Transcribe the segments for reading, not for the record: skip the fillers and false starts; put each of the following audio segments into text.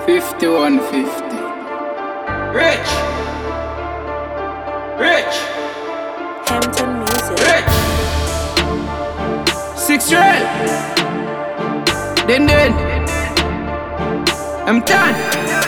5150. Rich. Hampton Music. Rich. 6 real. Then. I'm done.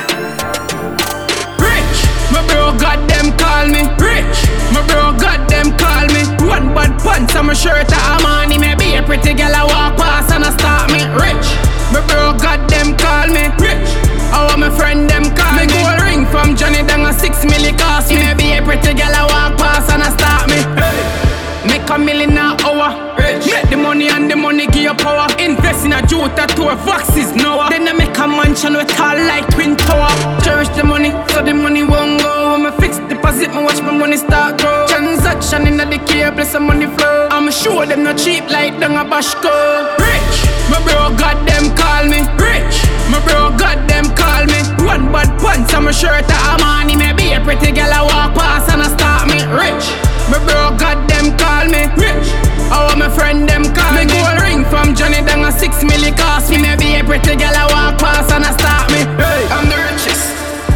Rich. My bro got them call me. Rich. My bro got them call me. One bad pants on my shirt a Armani. Maybe a pretty girl I walk past and I start me. Rich. My bro got them call me. Rich. I want my friend them call me. Gold ring from Johnny Dang a 6 milli cost me. Maybe a pretty girl I walk past and I start me. Make $1 million an hour. Rich. Make the money and the money give you power. Invest in a Jota tour, Voxes Noah. Then I make a mansion with tall like Twin Tower. Cherish the money, so the money won't go. When I fix deposit, me watch my money start grow. Transaction in the cable, some money flow. I'm sure them not cheap like Danga Bashko. Rich, my bro got them call me. Rich, my bro got them call me. One bad pants on my shirt a Armani. Maybe a pretty girl I walk past and I start me. Rich, my bro got them call me. Rich, I want my friend them call me. Gold ring from Johnny Dang a 6 milli cost me. Maybe a pretty girl I walk past and I start me. Hey, I'm the richest.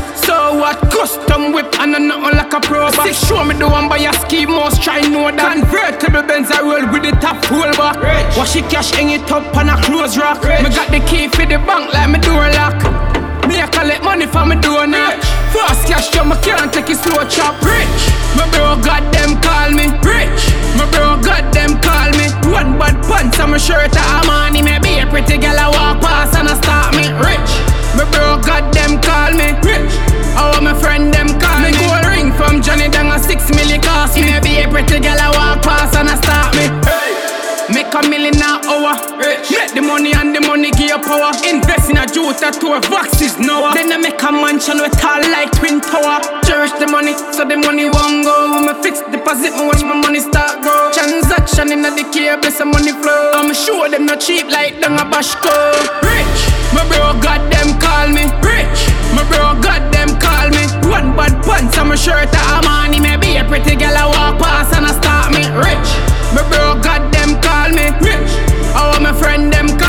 So what? Custom whip and I'm nothing like a pro. 6 show me the one by a ski. Most try know that. Convertible Benz I roll with the top full back. Rich. Wash it cash, hang it up on a close rock. Rich. Me got the key for the bank like me door lock. Me I collect money from me door now. Fast cash so me can't take it slow chop. Rich, my bro got them call me. Rich, my bro got them call me. One bad pants on my shirt a Armani. Maybe a pretty girl I walk past and I start me. Rich, my bro got them call me. Rich, I want my friend them call me. Gold ring from Johnny Dang a 6 milli cost me. Maybe a pretty girl I walk past and I start me. Make $1 million an hour. Rich. Make the money and the money give you power. Invest in a Jota tour, Voxes Noah. Then I make a mansion with tall like Twin Tower. Cherish the money, so the money won't go. When I fix deposit, me watch my money start grow. Transaction in the cable, some money flow. I'm sure them not cheap like Danga Bashko. Rich, my bro got them call me. Rich, my bro got them call me. One bad pants on my shirt a Armani. Maybe a pretty girl I walk past and I start me. Rich, my bro got them call me. Rich, I want my friend them